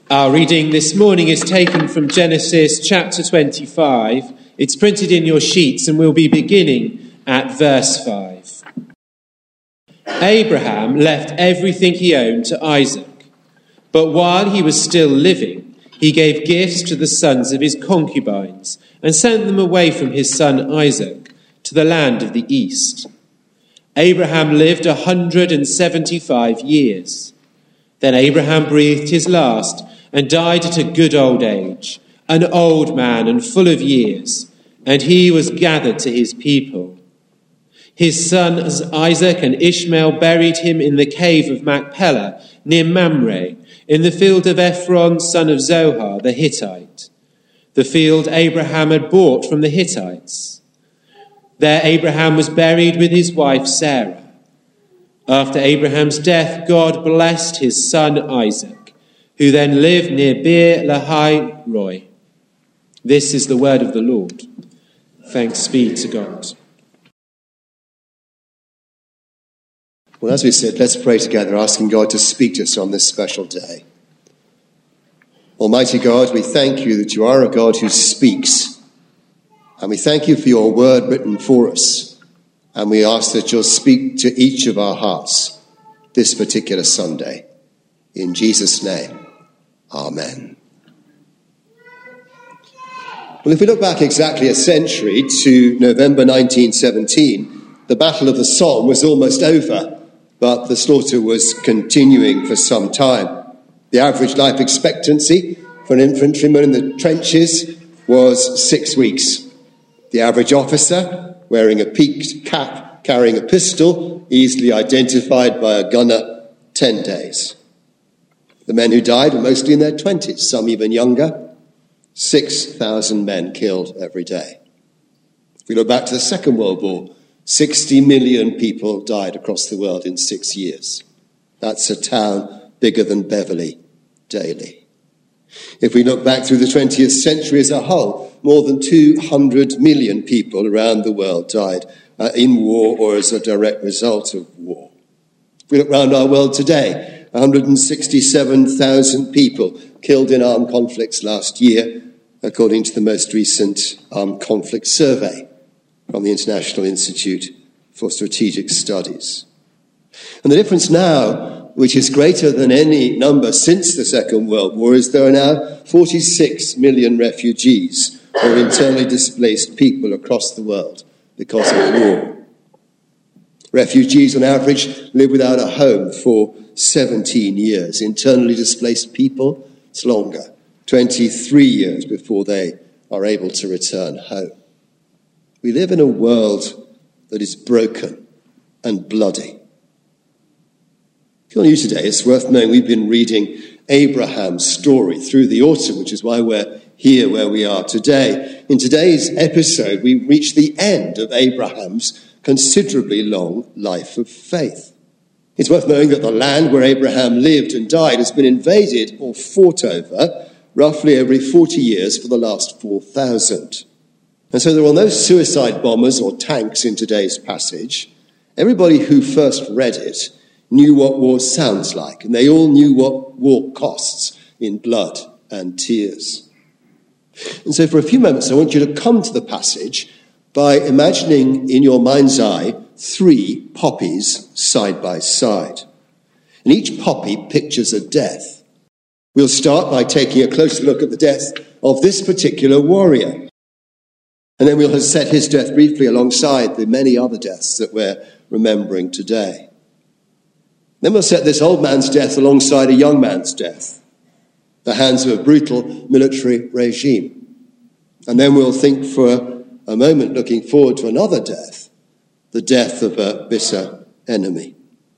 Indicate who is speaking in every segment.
Speaker 1: Our reading this morning is taken from Genesis chapter 25. It's printed in your sheets and we'll be beginning at verse 5. Abraham left everything he owned to Isaac, but while he was still living, he gave gifts to the sons of his concubines and sent them away from his son Isaac to the land of the east. Abraham lived 175 years. Then Abraham breathed his last and died at a good old age, an old man and full of years, and he was gathered to his people. His sons Isaac and Ishmael buried him in the cave of Machpelah near Mamre, in the field of Ephron, son of Zohar, the Hittite, the field Abraham had bought from the Hittites. There Abraham was buried with his wife Sarah. After Abraham's death, God blessed his son Isaac, who then lived near Beer Lahai Roi. This is the word of the Lord. Thanks be to God.
Speaker 2: Well, as we said, let's pray together, asking God to speak to us on this special day. Almighty God, we thank you that you are a God who speaks. And we thank you for your word written for us. And we ask that you'll speak to each of our hearts this particular Sunday. In Jesus' name, amen. Well, if we look back exactly a century to November 1917, the Battle of the Somme was almost over, but the slaughter was continuing for some time. The average life expectancy for an infantryman in the trenches was 6 weeks. The average officer, wearing a peaked cap, carrying a pistol, easily identified by a gunner, 10 days. The men who died were mostly in their 20s, some even younger. 6,000 men killed every day. If we look back to the Second World War, 60 million people died across the world in 6 years. That's a town bigger than Beverly daily. If we look back through the 20th century as a whole, more than 200 million people around the world died in war or as a direct result of war. If we look around our world today, 167,000 people killed in armed conflicts last year, according to the most recent armed conflict survey from the International Institute for Strategic Studies. And the difference now, which is greater than any number since the Second World War, is there are now 46 million refugees or internally displaced people across the world because of war. Refugees, on average, live without a home for 17 years. Internally displaced people, it's longer, 23 years before they are able to return home. We live in a world that is broken and bloody. If you're new today, it's worth knowing we've been reading Abraham's story through the autumn, which is why we're here where we are today. In today's episode, we reach the end of Abraham's considerably long life of faith. It's worth knowing that the land where Abraham lived and died has been invaded or fought over roughly every 40 years for the last 4,000. And so there are no suicide bombers or tanks in today's passage. Everybody who first read it knew what war sounds like, and they all knew what war costs in blood and tears. And so for a few moments, I want you to come to the passage by imagining in your mind's eye 3 poppies side by side. And each poppy pictures a death. We'll start by taking a closer look at the death of this particular warrior. And then we'll set his death briefly alongside the many other deaths that we're remembering today. Then we'll set this old man's death alongside a young man's death, the hands of a brutal military regime. And then we'll think for a moment looking forward to another death, the death of a bitter enemy.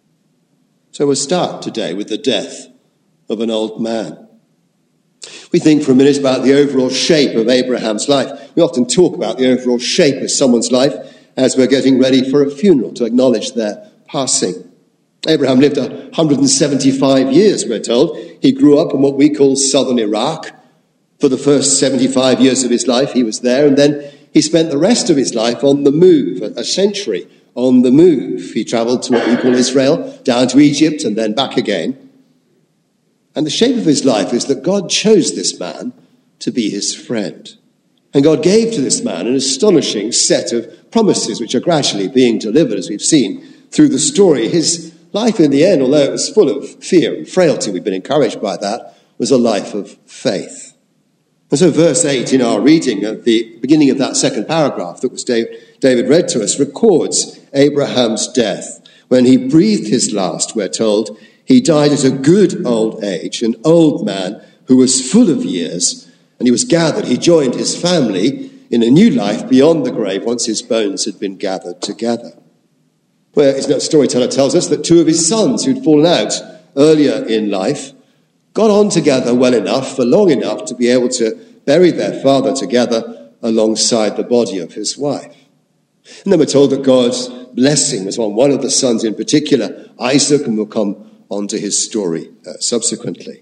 Speaker 2: So we'll start today with the death of an old man. We think for a minute about the overall shape of Abraham's life. We often talk about the overall shape of someone's life as we're getting ready for a funeral to acknowledge their passing. Abraham lived 175 years, we're told. He grew up in what we call southern Iraq. For the first 75 years of his life, he was there, and then he spent the rest of his life on the move, a century on the move. He travelled to what we call Israel, down to Egypt, and then back again. And the shape of his life is that God chose this man to be his friend. And God gave to this man an astonishing set of promises which are gradually being delivered, as we've seen through the story. His life in the end, although it was full of fear and frailty, we've been encouraged by that, was a life of faith. And so verse 8 in our reading at the beginning of that second paragraph that was David read to us records Abraham's death. When he breathed his last, we're told, he died at a good old age, an old man who was full of years, and he was gathered. He joined his family in a new life beyond the grave once his bones had been gathered together. Where the storyteller tells us that two of his sons who'd fallen out earlier in life got on together well enough, for long enough, to be able to bury their father together alongside the body of his wife. And then we're told that God's blessing was on one of the sons in particular, Isaac, and we'll come on to his story subsequently.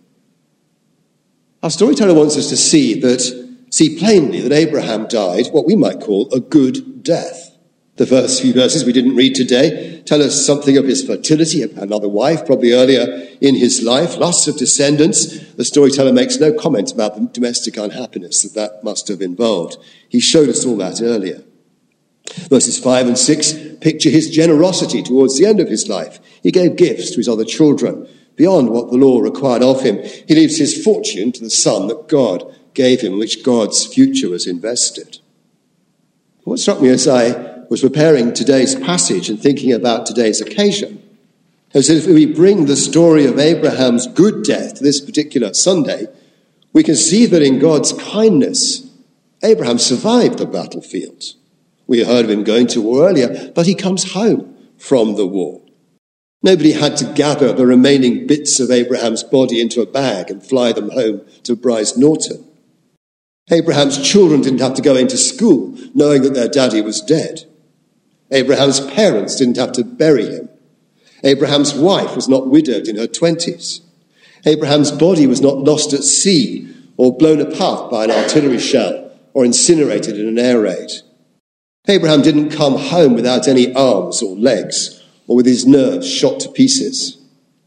Speaker 2: Our storyteller wants us to see plainly that Abraham died what we might call a good death. The first few verses we didn't read today tell us something of his fertility, another wife, probably earlier in his life, lots of descendants. The storyteller makes no comment about the domestic unhappiness that must have involved. He showed us all that earlier. Verses 5 and 6 picture his generosity towards the end of his life. He gave gifts to his other children beyond what the law required of him. He leaves his fortune to the son that God gave him, in which God's future was invested. What struck me as I was preparing today's passage and thinking about today's occasion is that if we bring the story of Abraham's good death to this particular Sunday, we can see that in God's kindness, Abraham survived the battlefield. We heard of him going to war earlier, but he comes home from the war. Nobody had to gather the remaining bits of Abraham's body into a bag and fly them home to Bryce Norton. Abraham's children didn't have to go into school knowing that their daddy was dead. Abraham's parents didn't have to bury him. Abraham's wife was not widowed in her 20s. Abraham's body was not lost at sea or blown apart by an artillery shell or incinerated in an air raid. Abraham didn't come home without any arms or legs or with his nerves shot to pieces.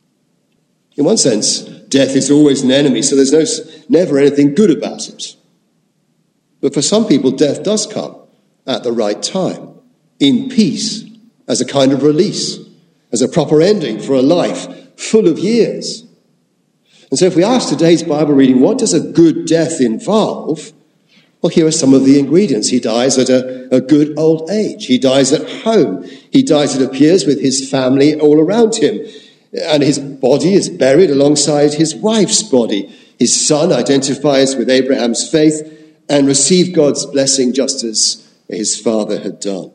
Speaker 2: In one sense, death is always an enemy, so there's never anything good about it. But for some people, death does come at the right time, in peace, as a kind of release, as a proper ending for a life full of years. And so if we ask today's Bible reading, what does a good death involve? Well, here are some of the ingredients. He dies at a good old age. He dies at home. He dies, it appears, with his family all around him. And his body is buried alongside his wife's body. His son identifies with Abraham's faith and received God's blessing just as his father had done.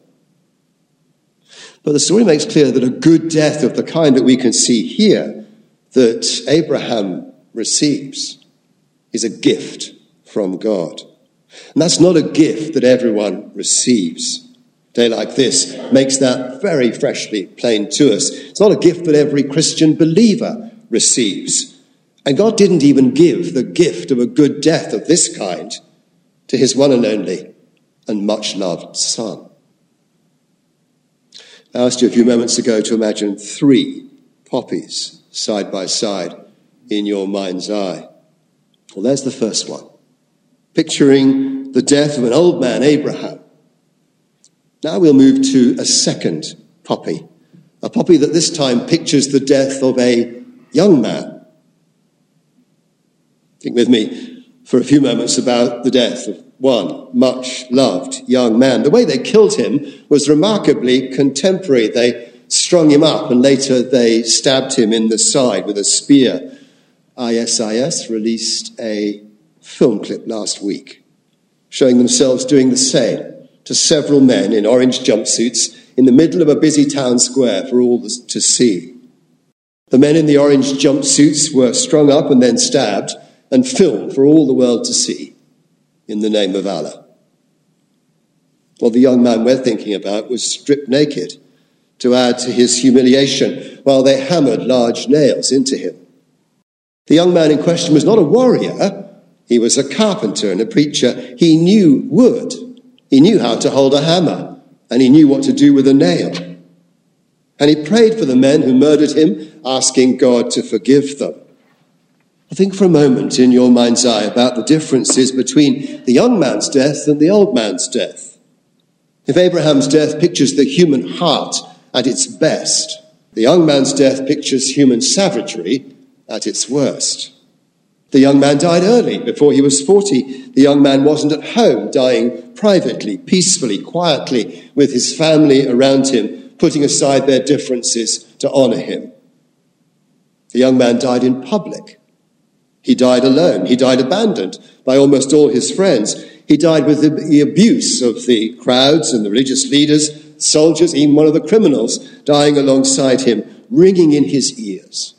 Speaker 2: But the story makes clear that a good death of the kind that we can see here, that Abraham receives, is a gift from God. And that's not a gift that everyone receives. A day like this makes that very freshly plain to us. It's not a gift that every Christian believer receives. And God didn't even give the gift of a good death of this kind to his one and only and much loved son. I asked you a few moments ago to imagine 3 poppies side by side in your mind's eye. Well, there's the first one, picturing the death of an old man, Abraham. Now we'll move to a second poppy, a poppy that this time pictures the death of a young man. Think with me for a few moments about the death of one much-loved young man. The way they killed him was remarkably contemporary. They strung him up and later they stabbed him in the side with a spear. ISIS released a film clip last week showing themselves doing the same to several men in orange jumpsuits in the middle of a busy town square for all to see. The men in the orange jumpsuits were strung up and then stabbed and filmed for all the world to see in the name of Allah. Well, the young man we're thinking about was stripped naked to add to his humiliation while they hammered large nails into him. The young man in question was not a warrior. He was a carpenter and a preacher. He knew wood. He knew how to hold a hammer, and he knew what to do with a nail. And he prayed for the men who murdered him, asking God to forgive them. Think for a moment in your mind's eye about the differences between the young man's death and the old man's death. If Abraham's death pictures the human heart at its best, the young man's death pictures human savagery at its worst. The young man died early, before he was 40. The young man wasn't at home, dying privately, peacefully, quietly, with his family around him, putting aside their differences to honour him. The young man died in public. He died alone. He died abandoned by almost all his friends. He died with the abuse of the crowds and the religious leaders, soldiers, even one of the criminals dying alongside him, ringing in his ears.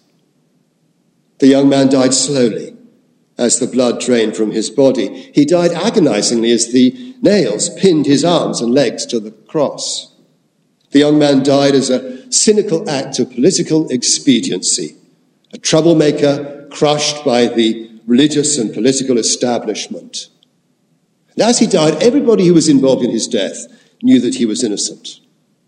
Speaker 2: The young man died slowly as the blood drained from his body. He died agonizingly as the nails pinned his arms and legs to the cross. The young man died as a cynical act of political expediency, a troublemaker crushed by the religious and political establishment. And as he died, everybody who was involved in his death knew that he was innocent.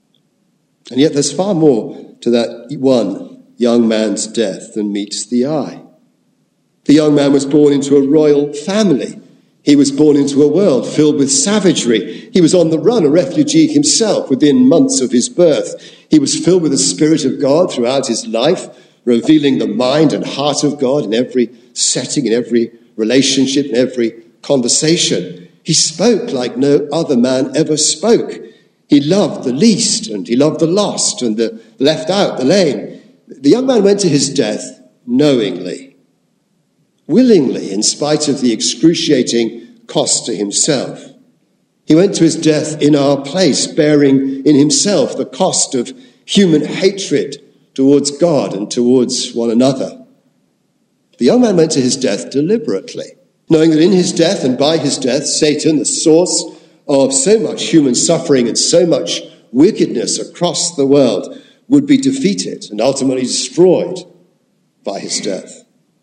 Speaker 2: And yet there's far more to that one young man's death than meets the eye. The young man was born into a royal family. He was born into a world filled with savagery. He was on the run, a refugee himself, within months of his birth. He was filled with the Spirit of God throughout his life, revealing the mind and heart of God in every setting, in every relationship, in every conversation. He spoke like no other man ever spoke. He loved the least, and he loved the lost, and the left out, the lame. The young man went to his death knowingly, willingly, in spite of the excruciating cost to himself. He went to his death in our place, bearing in himself the cost of human hatred towards God and towards one another. The young man went to his death deliberately, knowing that in his death and by his death, Satan, the source of so much human suffering and so much wickedness across the world, would be defeated and ultimately destroyed by his death.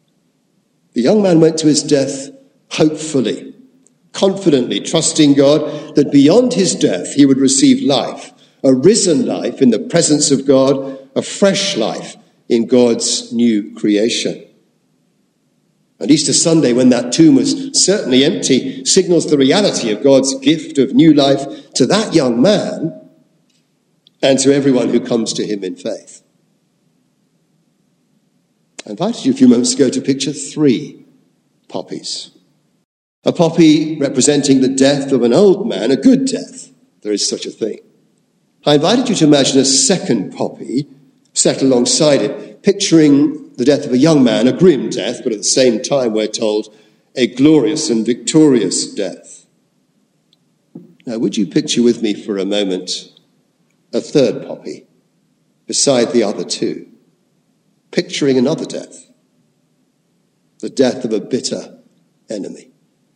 Speaker 2: The young man went to his death hopefully, confidently, trusting God that beyond his death he would receive life, a risen life in the presence of God, a fresh life in God's new creation. And Easter Sunday, when that tomb was certainly empty, signals the reality of God's gift of new life to that young man and to everyone who comes to him in faith. I invited you a few moments ago to picture 3 poppies. A poppy representing the death of an old man, a good death. There is such a thing. I invited you to imagine a second poppy set alongside it, picturing the death of a young man, a grim death, but at the same time, we're told, a glorious and victorious death. Now, would you picture with me for a moment a third poppy beside the other 2, picturing another death, the death of a bitter enemy.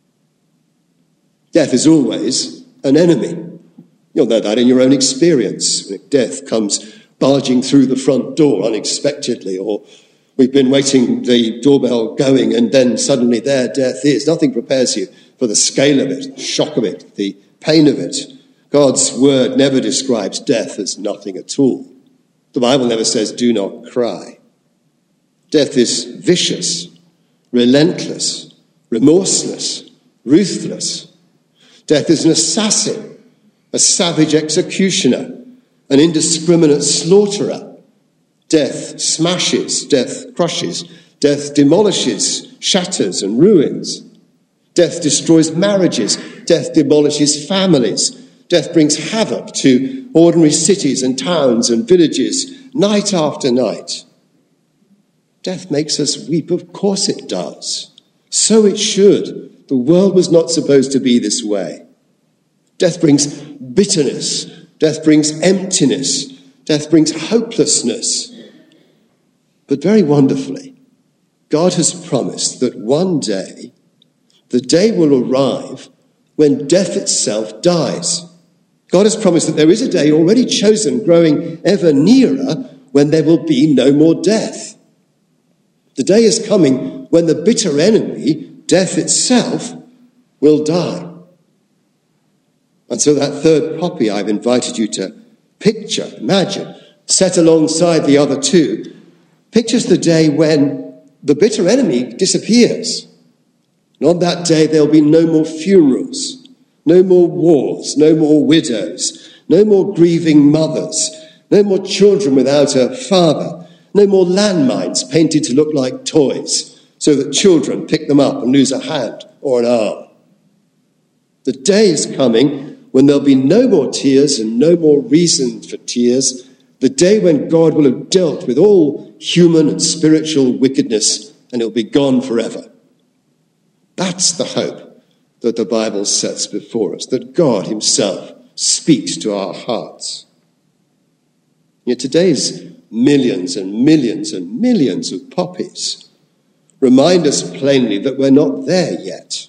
Speaker 2: Death is always an enemy. You'll know that in your own experience. Death comes barging through the front door unexpectedly, or we've been waiting, the doorbell going, and then suddenly there death is. Nothing prepares you for the scale of it, the shock of it, the pain of it. God's word never describes death as nothing at all. The Bible never says, do not cry. Death is vicious, relentless, remorseless, ruthless. Death is an assassin, a savage executioner, an indiscriminate slaughterer. Death smashes, death crushes, death demolishes, shatters and ruins. Death destroys marriages, death demolishes families. Death brings havoc to ordinary cities and towns and villages, night after night. Death makes us weep, of course it does. So it should. The world was not supposed to be this way. Death brings bitterness. Death brings emptiness. Death brings hopelessness. But very wonderfully, God has promised that one day, the day will arrive when death itself dies. God has promised that there is a day already chosen, growing ever nearer, when there will be no more death. The day is coming when the bitter enemy, death itself, will die. And so that third poppy I've invited you to picture, imagine, set alongside the other 2, pictures the day when the bitter enemy disappears. And on that day, there'll be no more funerals, no more wars, no more widows, no more grieving mothers, no more children without a father, no more landmines painted to look like toys so that children pick them up and lose a hand or an arm. The day is coming when there'll be no more tears and no more reason for tears, the day when God will have dealt with all human and spiritual wickedness and it'll be gone forever. That's the hope that the Bible sets before us, that God himself speaks to our hearts. Yet today's millions and millions and millions of poppies remind us plainly that we're not there yet.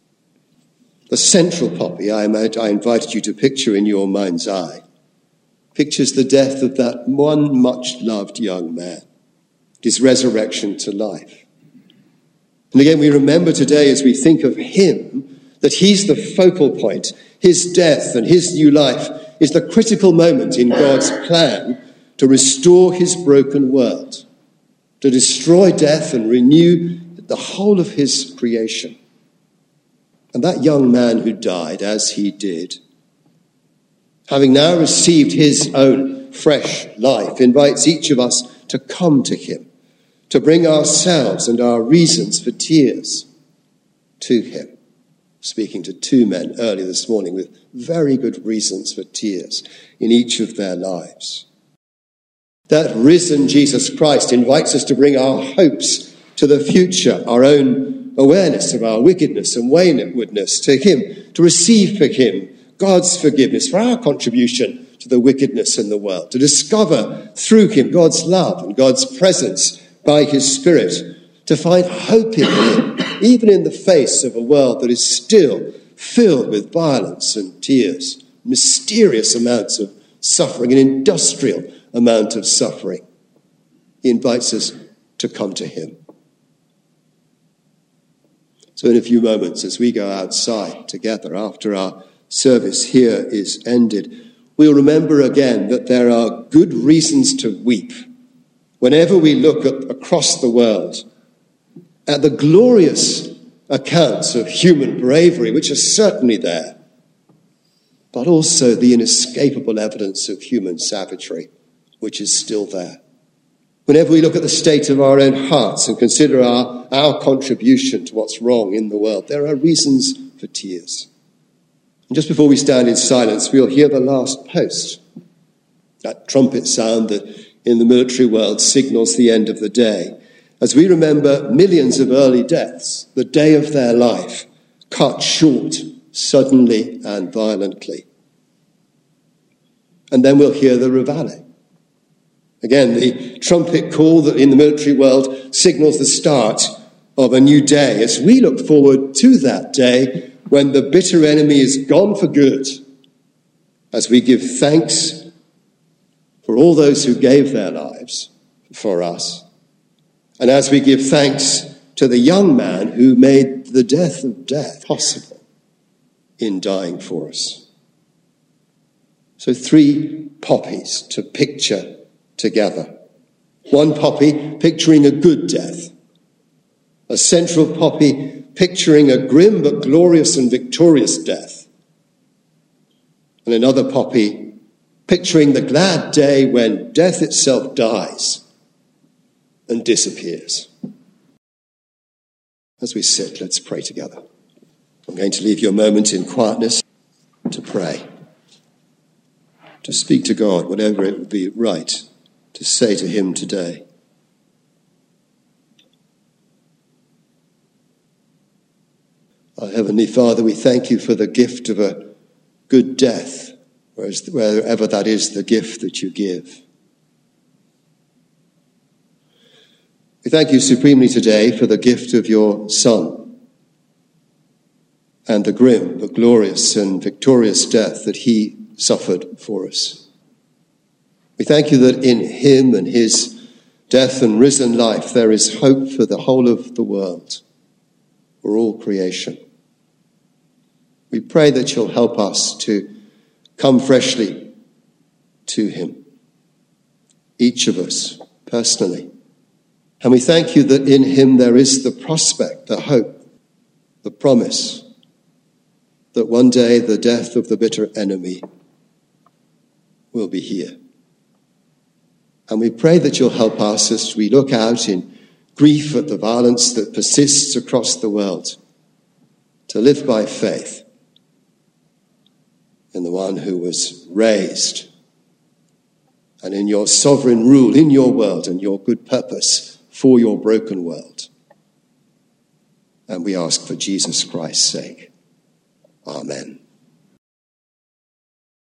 Speaker 2: The central poppy I invited you to picture in your mind's eye pictures the death of that one much-loved young man, his resurrection to life. And again, we remember today as we think of him that he's the focal point. His death and his new life is the critical moment in God's plan to restore his broken world, to destroy death and renew the whole of his creation. And that young man who died as he did, having now received his own fresh life, invites each of us to come to him, to bring ourselves and our reasons for tears to him. Speaking to two men early this morning with very good reasons for tears in each of their lives. That risen Jesus Christ invites us to bring our hopes to the future, our own awareness of our wickedness and waywardness to him, to receive for him God's forgiveness for our contribution to the wickedness in the world, to discover through him God's love and God's presence by his Spirit, to find hope in him, even in the face of a world that is still filled with violence and tears, mysterious amounts of suffering, an industrial amount of suffering. He invites us to come to him. So in a few moments, as we go outside together after our service here is ended, we'll remember again that there are good reasons to weep whenever we look across the world at the glorious accounts of human bravery, which are certainly there, but also the inescapable evidence of human savagery, which is still there. Whenever we look at the state of our own hearts and consider our contribution to what's wrong in the world, there are reasons for tears. And just before we stand in silence, we'll hear the last post, that trumpet sound that in the military world signals the end of the day, as we remember millions of early deaths, the day of their life, cut short suddenly and violently. And then we'll hear the Reveille. Again, the trumpet call that in the military world signals the start of a new day, as we look forward to that day when the bitter enemy is gone for good, as we give thanks for all those who gave their lives for us, and as we give thanks to the young man who made the death of death possible in dying for us. So 3 poppies to picture together. One poppy picturing a good death. A central poppy picturing a grim but glorious and victorious death. And another poppy picturing the glad day when death itself dies and disappears. As we sit, let's pray together. I'm going to leave you a moment in quietness to pray, to speak to God, whatever it would be right to say to him today. Our Heavenly Father, we thank you for the gift of a good death, wherever that is the gift that you give. We thank you supremely today for the gift of your Son and the grim, but glorious and victorious death that he suffered for us. We thank you that in him and his death and risen life there is hope for the whole of the world, for all creation. We pray that you'll help us to come freshly to him, each of us personally, And we thank you that in him there is the prospect, the hope, the promise that one day the death of the bitter enemy will be here. And we pray that you'll help us as we look out in grief at the violence that persists across the world, to live by faith in the one who was raised and in your sovereign rule in your world and your good purpose for your broken world. And we ask for Jesus Christ's sake. Amen.